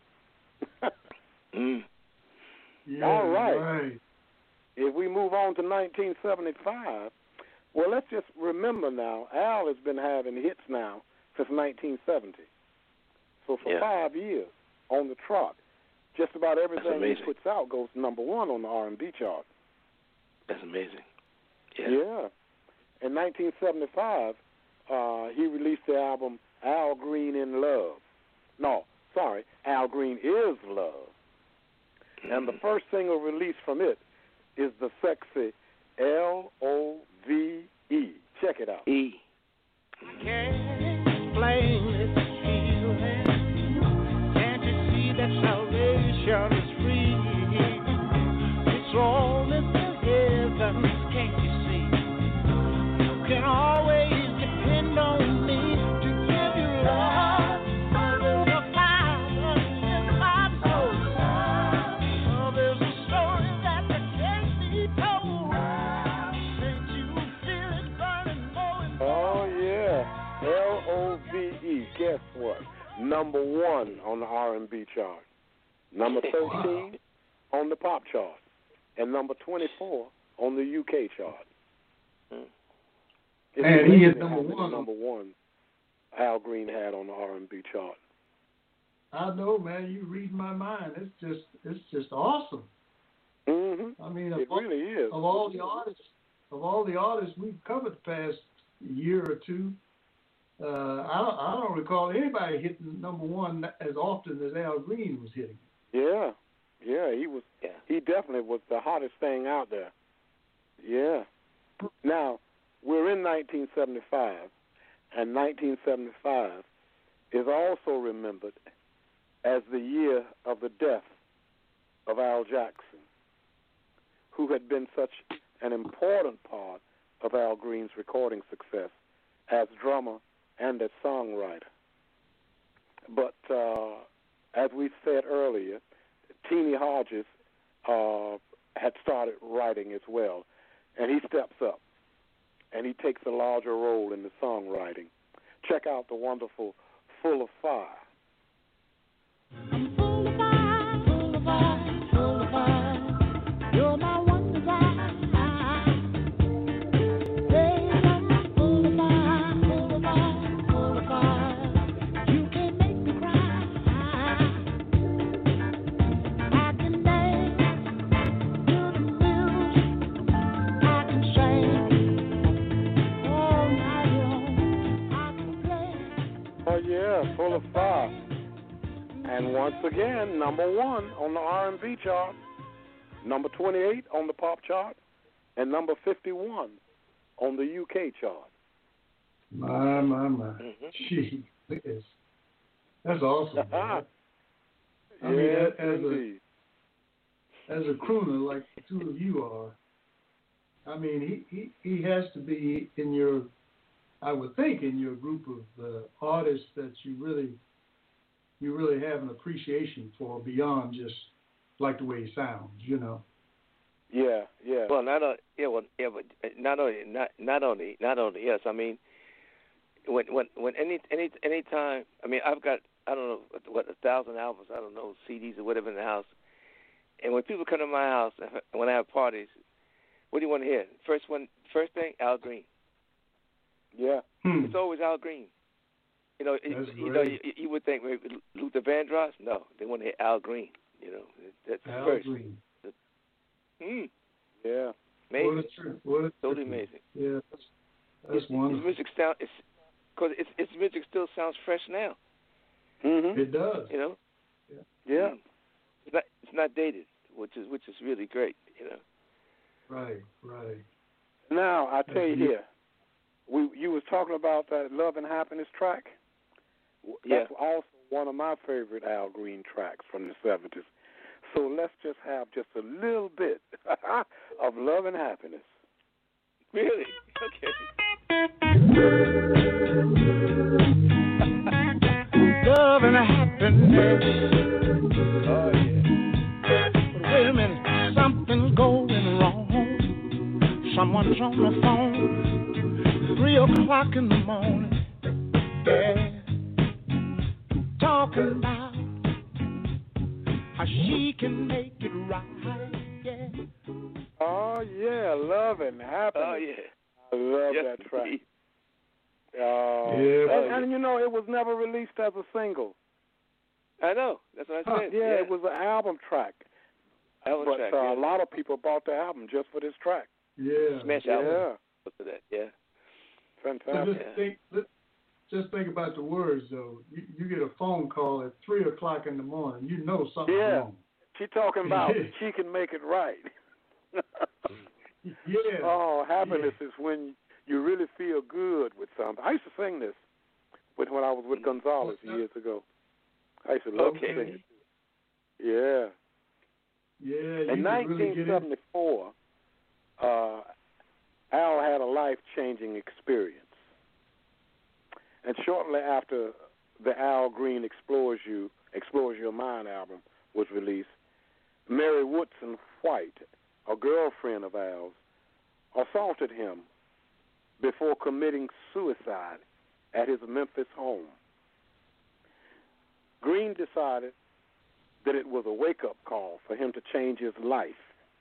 mm. Yeah, All right. right. If we move on to nineteen seventy-five, well, let's just remember now, Al has been having hits now since nineteen seventy. So for Yeah. five years on the trot, just about everything he amazing. puts out goes number one on the R and B chart. That's amazing. Yeah. Yeah. In nineteen seventy-five, uh, he released the album Al Green in Love. No, sorry, Al Green is Love. And the first single released from it is the sexy L O V E. Check it out. E. I can't explain this feeling. Can't you see that salvation is free? It's all in the heavens, can't you see? You can always depend on me to give you love. Love is a fire in my soul. Love is a story that can't be told. Can't you feel it burning more and more? Oh, yeah. L O V E. Guess what? Number one on the R and B chart. Number thirteen on the pop chart. And number twenty-four on the U K chart. Mm. It's And he is amazing number how many one. Number one Al Green had on the R and B chart. I know, man. You read my mind. It's just, it's just awesome. Mm-hmm. I mean, of, It all, really is. of all the artists, of all the artists we've covered the past year or two, uh, I, don't, I don't recall anybody hitting number one as often as Al Green was hitting. Yeah, yeah, he was. Yeah. He definitely was the hottest thing out there. Yeah. Now we're in nineteen seventy-five, and nineteen seventy-five is also remembered as the year of the death of Al Jackson, who had been such an important part of Al Green's recording success as drummer and as songwriter. But uh, as we said earlier, Teenie Hodges uh, had started writing as well, and he steps up, and he takes a larger role in the songwriting. Check out the wonderful Full of Fire. I'm full of fire, full of fire, full of fire. You're my one desire. Baby, I'm full of fire, full of fire, full of fire. You can make me cry. I can dance to the music. I can sing all night long. I can play. Oh yeah, Full of Fire. And once again, number one on the R and B chart, number twenty-eight on the pop chart, and number fifty-one on the U K chart. My, my, my. Mm-hmm. Gee, look at this. That's awesome. Man. I mean, Yes, as a indeed. as a crooner like the two of you are, I mean, he, he, he has to be in your, I would think, in your group of uh, artists that you really, you really have an appreciation for beyond just like the way he sounds, you know. Yeah, yeah. Well, not only, yeah, well, yeah, but not only, not not only, not only. Yes, I mean, when when when any any any time. I mean, I've got I don't know what a thousand albums. I don't know C Ds or whatever in the house. And when people come to my house, when I have parties, what do you want to hear? First one, first thing, Al Green. Yeah. Hmm. It's always Al Green. You know, you, That's you know, great. you, you would think maybe Luther Vandross. No, they want to hear Al Green. You know, that's Al first. Green. Hmm. Yeah. What a Amazing. trip. What a Totally trip. amazing. Yeah, that's, that's His, wonderful. his music sound, because its its music still sounds fresh now. Mhm. It does. You know. Yeah. Mm. It's not it's not dated, which is which is really great. You know. Right, right. Now I tell you Mhm. here, we you was talking about that Love and Happiness track. That's Yeah. also one of my favorite Al Green tracks from the seventies. So let's just have just a little bit of Love and Happiness. Really? Okay. Love and happiness. Oh yeah. But wait a minute, something's going wrong. Someone's on the phone, three o'clock in the morning. Yeah, talking about how she can make it right. Yeah. Oh yeah, Love and Happiness. Oh yeah. I love Yes, that track. indeed. Uh, Yeah. and, and you know, it was never released as a single. I know. That's what I Huh, said. Yeah, it was an album track. Album but track, uh, yeah. a lot of people bought the album just for this track. Yeah. Smash Yeah, album. To that. Yeah. So fantastic. just Yeah. think, just think about the words though. You, you get a phone call at three o'clock in the morning. You know something's Yeah. wrong. She talking about she can make it right. Yeah. Oh, happiness is when you really feel good with something. I used to sing this with, when I was with Gonzalez years ago. I used to love Okay. to sing it. Yeah. Yeah. You In could really get nineteen seventy-four, uh, Al had a life-changing experience. And shortly after the Al Green Explores You, Explores Your Mind album was released, Mary Woodson White, a girlfriend of Al's, assaulted him before committing suicide at his Memphis home. Green decided that it was a wake-up call for him to change his life.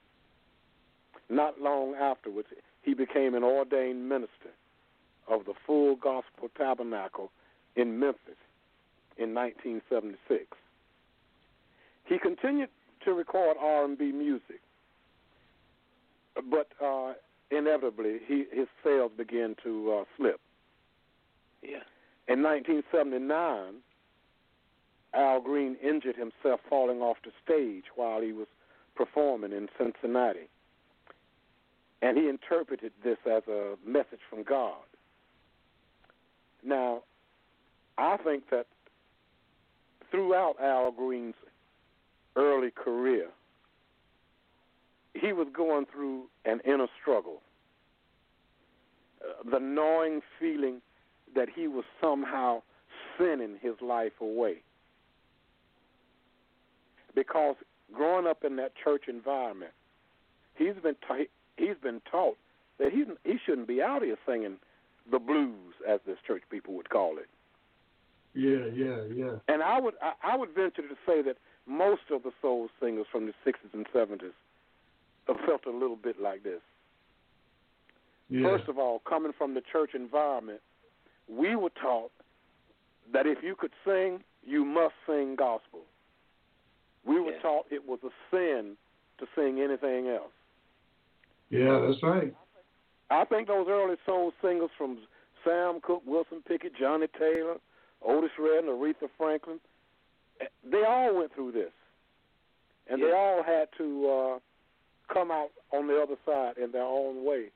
Not long afterwards, he became an ordained minister of the Full Gospel Tabernacle in Memphis in nineteen seventy-six. He continued to record R and B music, but uh, inevitably he, his sales began to uh, slip. Yeah. In nineteen seventy-nine, Al Green injured himself falling off the stage while he was performing in Cincinnati. And he interpreted this as a message from God. Now, I think that throughout Al Green's early career, he was going through an inner struggle. Uh, the gnawing feeling that he was somehow sinning his life away. Because growing up in that church environment, he's been ta- he's been taught that he he shouldn't be out here singing the blues, as this church people would call it. Yeah, yeah, yeah. And I would I, I would venture to say that most of the soul singers from the sixties and seventies have felt a little bit like this. Yeah. First of all, coming from the church environment, we were taught that if you could sing, you must sing gospel. We were Yeah. taught it was a sin to sing anything else. Yeah, that's right. I think those early soul singers from Sam Cooke, Wilson Pickett, Johnny Taylor, Otis Redding, Aretha Franklin, they all went through this. And Yeah. they all had to uh, come out on the other side in their own way.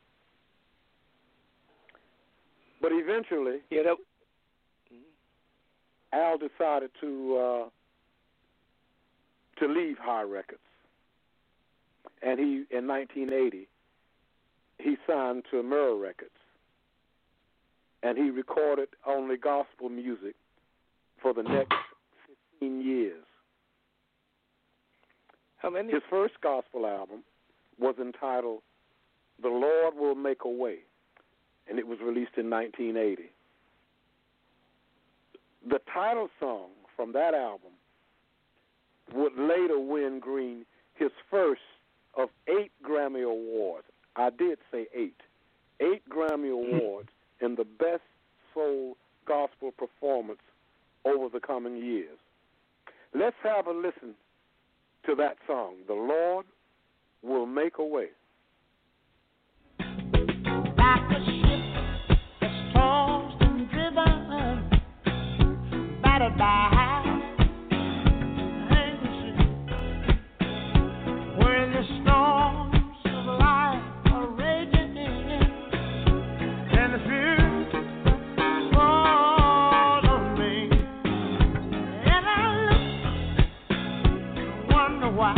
But eventually, Yeah, that, Al decided to uh, to leave High Records, and he in nineteen eighty he signed to Mirror Records, and he recorded only gospel music for the next fifteen years. how many? His first gospel album was entitled "The Lord Will Make a Way," and it was released in nineteen eighty. The title song from that album would later win Green his first of eight Grammy Awards. I did say eight. Eight Grammy Awards in the best soul gospel performance over the coming years. Let's have a listen to that song, "The Lord Will Make a Way." Like a ship that's tossed and driven, battered by anguish, when the storms of life are raging, and the fear falls on me, and I look and wonder why.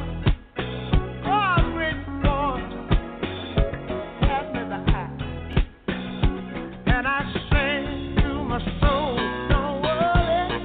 Oh, great Lord, pass me by, and I say to my soul, don't worry,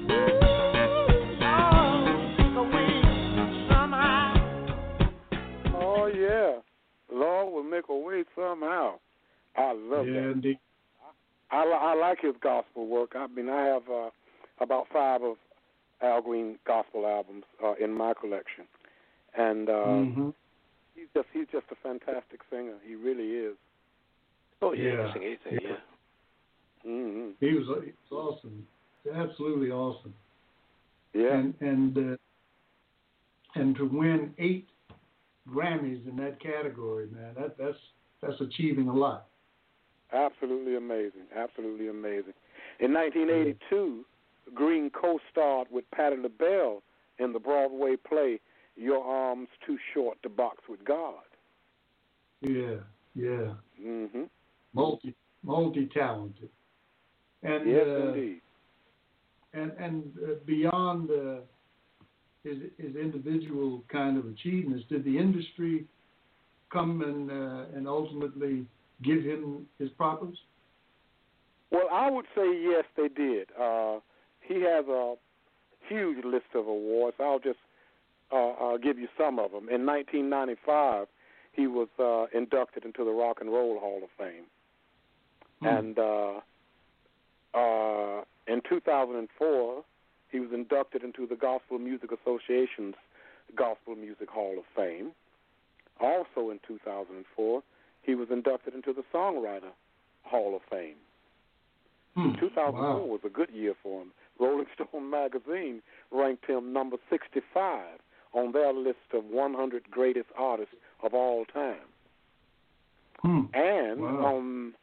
Lord, take away somehow. Oh, yeah. Lord will make a way somehow. I love Yeah, that. indeed. I, li- I like his gospel work. I mean, I have uh, about five of Al Green gospel albums uh, in my collection, and uh, Mm-hmm. he's just he's just a fantastic singer. He really is. Oh yeah, Yeah. you can sing anything. Yeah. Yeah. hmm He was, he was awesome. Absolutely awesome. Yeah. And and uh, and to win eight Grammys in that category, man, that that's that's achieving a lot. Absolutely amazing. Absolutely amazing. In nineteen eighty-two, Green co-starred with Patti LaBelle in the Broadway play Your Arms Too Short to Box with God. Yeah, yeah. Mm-hmm. Multi multi talented. And Yes, uh, indeed. and and uh, beyond uh, his his individual kind of achievements, did the industry come and uh, and ultimately give him his propers? Well, I would say yes, they did. Uh, he has a huge list of awards. I'll just uh, uh, give you some of them. In nineteen ninety-five, he was uh, inducted into the Rock and Roll Hall of Fame. Hmm. And uh, uh, in two thousand four, he was inducted into the Gospel Music Association's Gospel Music Hall of Fame. Also in two thousand four, he was inducted into the Songwriter Hall of Fame. Hmm. two thousand four Wow. was a good year for him. Rolling Stone magazine ranked him number sixty-five on their list of one hundred greatest artists of all time. Hmm. And Wow. on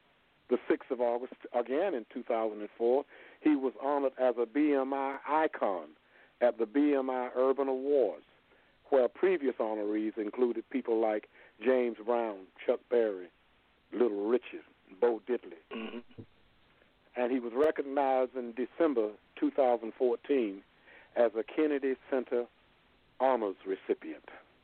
the sixth of August, again in two thousand four, he was honored as a B M I icon at the B M I Urban Awards, where previous honorees included people like James Brown, Chuck Berry, Little Richard, Bo Diddley. Mm-hmm. And he was recognized in December two thousand fourteen as a Kennedy Center Honors recipient.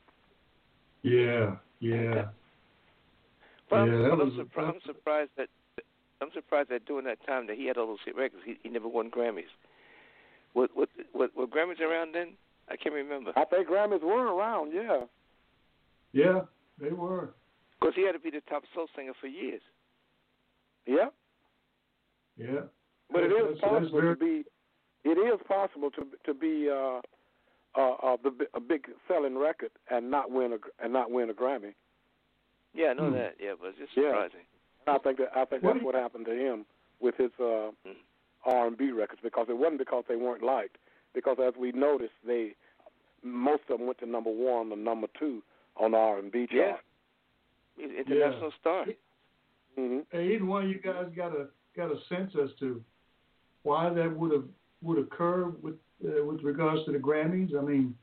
Yeah, yeah. Well, yeah, I'm, that well, I'm, was surpri- I'm surprised that I'm surprised that during that time that he had all those hit records, he, he never won Grammys. What, what, what, were Grammys around then? I can't remember. I think Grammys were around, yeah. Yeah, they were. Because he had to be the top soul singer for years. Yeah. Yeah. But it is That's- that's possible very- to be. It is possible to to be uh, uh, uh, the, a big selling record and not win a and not win a Grammy. Yeah, I know Hmm. that. Yeah, but it's just Yeah. surprising. And I think that I think What that's do what happened to him with his uh, Hmm. R and B records, because it wasn't because they weren't liked. Because as we noticed, they most of them went to number one or number two on the R and B Yeah. chart. He's an international star. Mm-hmm. Hey, either one of you guys got a got a sense as to why that would have would occur with uh, with regards to the Grammys? I mean,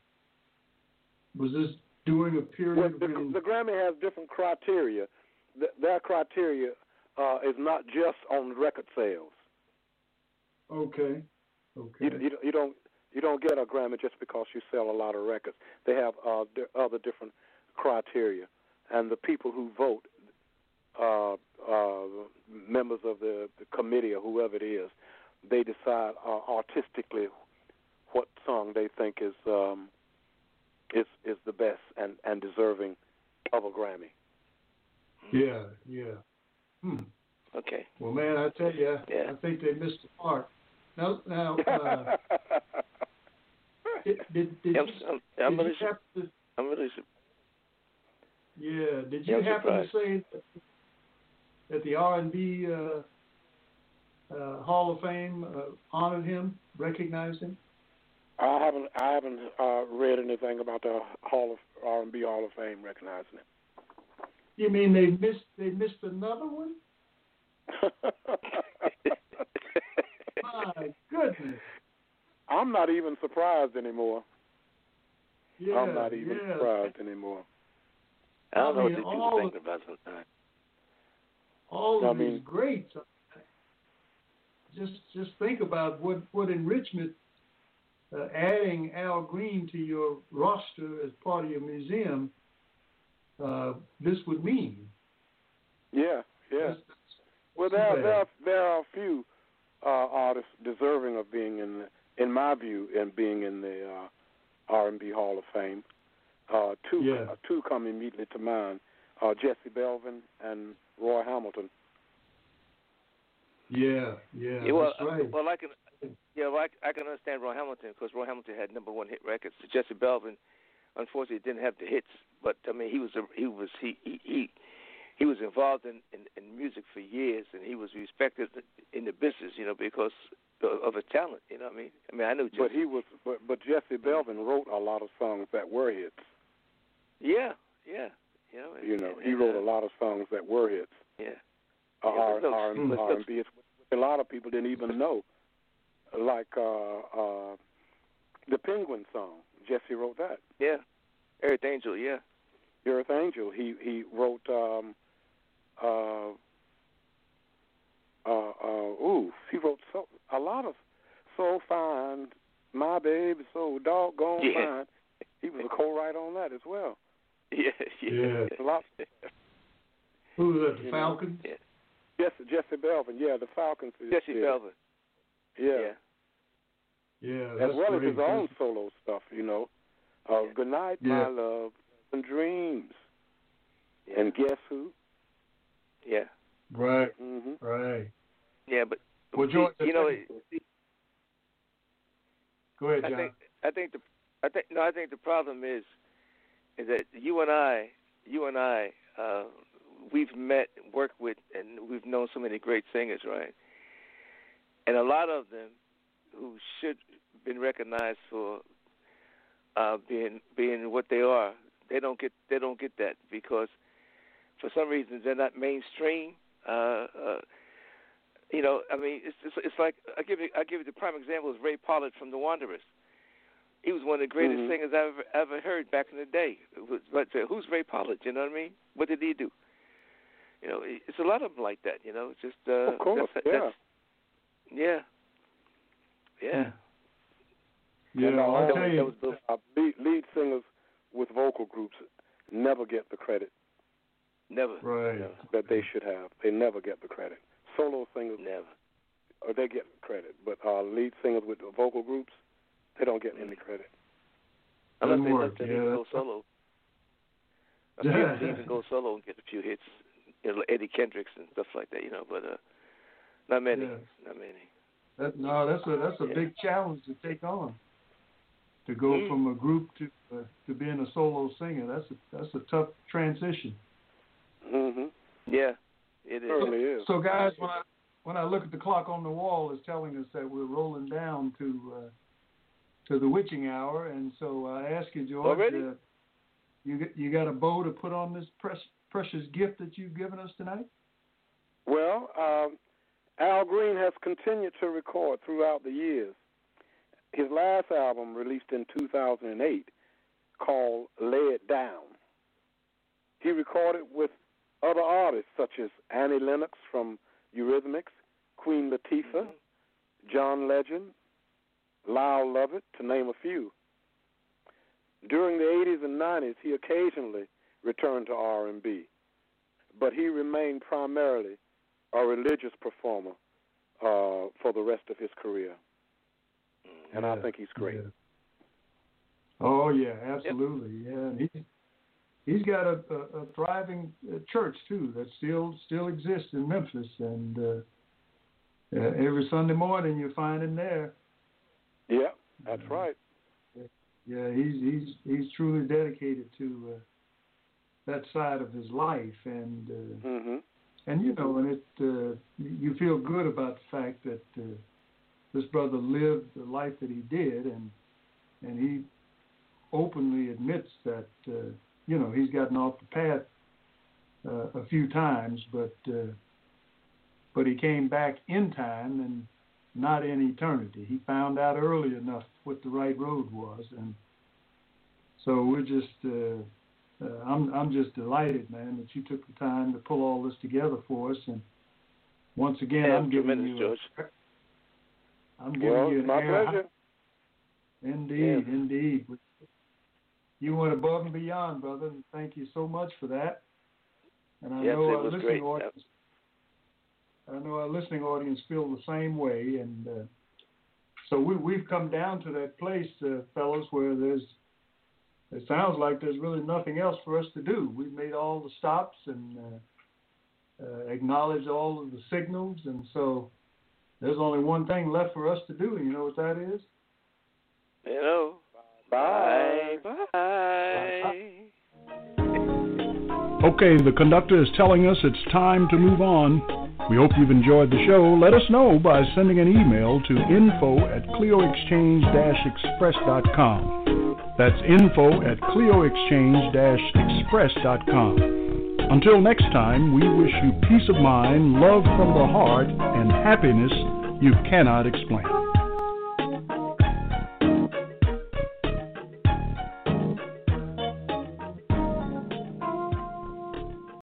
was this during a Well, period the, when? the Grammy has different criteria. Th- their criteria uh, is not just on record sales. Okay, okay. You, you, you don't you don't get a Grammy just because you sell a lot of records. They have uh, di- other different criteria, and the people who vote, uh, uh, members of the, the committee or whoever it is, they decide uh, artistically what song they think is um, is is the best and, and deserving of a Grammy. Yeah, yeah. Hmm. Okay. Well, man, I tell you, Yeah. I think they missed the mark. Now, now, uh, did did, did I'm, you, I'm, I'm did really, you su- happen to, I'm really, su- yeah, did Yeah, you I'm happen surprised. to say that, that the R and B uh, uh, Hall of Fame uh, honored him, recognized him? I haven't I haven't uh, read anything about the Hall of R and B Hall of Fame recognizing him. You mean they missed they missed another one? My goodness. I'm not even surprised anymore. Yeah, I'm not even yeah. surprised anymore. I don't I know mean, what these people all thinking about sometimes. All I of mean- these greats. Just just think about what what enrichment uh, adding Al Green to your roster as part of your museum uh, this would mean. Yeah, yeah. That's- Well, too there bad. there are, there are a few uh, artists deserving of being in, the, in my view, in being in the uh, R and B Hall of Fame. Uh, two Yeah. uh, two come immediately to mind: uh, Jesse Belvin and Roy Hamilton. Yeah, yeah, Yeah, well, that's right. well, I can, yeah, well, I, I can understand Roy Hamilton because Roy Hamilton had number one hit records. Jesse Belvin, unfortunately, didn't have the hits, but I mean, he was a, he was he he he, he was involved in, in in music for years, and he was respected in the business, you know, because of, of his talent. You know what I mean? I mean, I knew Jesse. But he was, but, but Jesse Belvin wrote a lot of songs that were hits. Yeah, yeah, you know. You know, and, he and, wrote uh, a lot of songs that were hits. Yeah. Uh, Yeah, R, but those- R, Mm. R and B. It's a lot of people didn't even know, like uh, uh, the Penguin song. Jesse wrote that. Yeah, Earth Angel. Yeah. Earth Angel. He he wrote. Um, uh, uh, uh, ooh, he wrote so a lot of so fine, my baby so doggone Yeah. fine. He was a co-writer on that as well. Yeah, yeah. A lot. Who was that, the You know. Falcons? Yeah. Jesse Jesse Belvin. Yeah, the Falcons. Jesse yeah. Belvin. Yeah. Yeah. Yeah, As that's well great. as his own solo stuff, you know. Uh, Yeah. Good night, Yeah. my love, and dreams. Yeah. And guess who? Yeah. Right, hmm right. Yeah, but Well, see, George, you know, see- go ahead, I John. think I think the I think no, I think the problem is is that you and I, you and I, uh, we've met, worked with, and we've known so many great singers, right? And a lot of them who should have been recognized for uh, being being what they are, they don't get they don't get that because for some reason they're not mainstream. Uh, uh, You know, I mean, it's it's, it's like I give you I give you the prime example is Ray Pollard from the Wanderers. He was one of the greatest mm-hmm. singers I've ever, ever heard back in the day. But who's Ray Pollard? You know what I mean? What did he do? You know, it's a lot of them like that. You know, just uh, of course, that's, yeah, that's, yeah, yeah, yeah. And, uh, I'll that, tell you, was, that was the, uh, lead, lead singers with vocal groups never get the credit. Never. Right. You know, that they should have. They never get the credit. Solo singers never. Or they get credit, but uh, lead singers with vocal groups, they don't get any credit. Unless Doesn't they work. let them Yeah, even go that's- solo. A Yeah. few of them even go solo and get a few hits, you know, Eddie Kendricks and stuff like that, you know. But uh, not many, Yeah. not many. That, no, that's a that's a Yeah. big challenge to take on. To go Mm. from a group to uh, to being a solo singer, that's a that's a tough transition. Mm-hmm. Yeah, it is. Certainly is. So, guys, when I when I look at the clock on the wall, it's telling us that we're rolling down to uh, to the witching hour, and so I ask you, George, Already? uh, you got, you got a bow to put on this precious, precious gift that you've given us tonight? Well, um, Al Green has continued to record throughout the years. His last album, released in two thousand eight, called Lay It Down. He recorded with other artists such as Annie Lennox from Eurythmics, Queen Latifah, John Legend, Lyle Lovett, to name a few. During the eighties and nineties, he occasionally returned to R and B, but he remained primarily a religious performer uh, for the rest of his career. And Yeah, I think he's great. yeah. Oh yeah, absolutely. Yep. Yeah, and he's he's got a, a, a thriving uh, church too that still still exists in Memphis, and uh, uh, every Sunday morning you find him there. Yeah, that's uh, right. Yeah, he's he's he's truly dedicated to uh, that side of his life, and uh, Mm-hmm. and you know, and it uh, you feel good about the fact that uh, this brother lived the life that he did, and and he openly admits that uh, you know he's gotten off the path uh, a few times, but uh, but he came back in time and not in eternity. He found out early enough what the right road was, and so we're just uh, uh, I'm I'm just delighted, man, that you took the time to pull all this together for us. And once again, Yeah, I'm giving tremendous, you. George. A, I'm giving Well, you it's an my air. pleasure. Indeed, Yeah. indeed. You went above and beyond, brother, and thank you so much for that. And I Yes, know it our was listening great. audience. I know our listening audience feel the same way, and uh, so we, we've come down to that place, uh, fellas, where there's. It sounds like there's really nothing else for us to do. We've made all the stops and uh, uh, acknowledged all of the signals, and so there's only one thing left for us to do. You know what that is? You know. Bye. Bye. Bye. Okay, the conductor is telling us it's time to move on. We hope you've enjoyed the show. Let us know by sending an email to info at clio exchange dash express dot com. That's info at clio exchange dash express dot com. Until next time, we wish you peace of mind, love from the heart, and happiness you cannot explain.